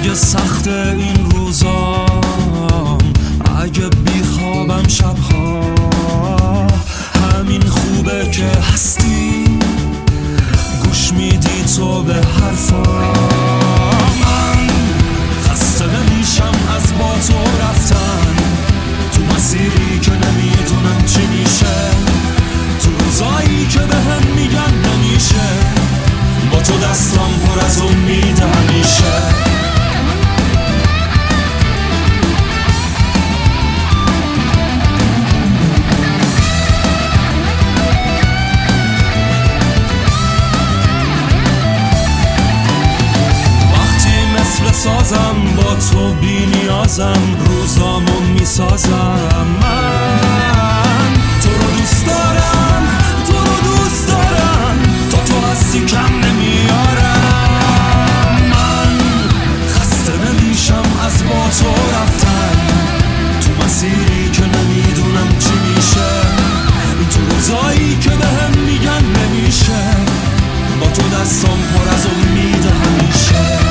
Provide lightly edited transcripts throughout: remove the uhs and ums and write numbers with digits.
اگه سخت این روزام، اگه بیخوابم شبها، همین خوبه که هستی، گوش میدی تو به حرفام. من خسته نمیشم از با تو رفتن، تو مسیری که نمیدونم چی میشه، تو روزایی که بهم میگن نمیشه، با تو دستام پر از امید همیشه. سازم با تو بی نیازم، روزامو میسازم. من تو رو دوست دارم، تو رو دوست دارم، تو هستی کم نمیارم. من خسته نمیشم از با تو رفتن، تو مسیری که نمیدونم چی میشه، تو روزایی که بهم میگن نمیشه، با تو دستام پر از امید همیشه.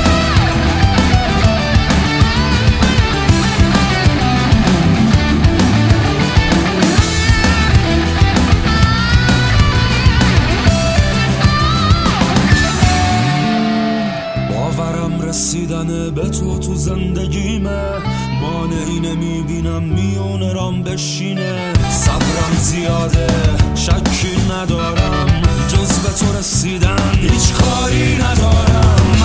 رسیدن به تو زندگیمه، مانعی نمیبینم میونه رام بشینه. صبرم زیاده شکی ندارم، جز به تو رسیدن هیچ کاری ندارم.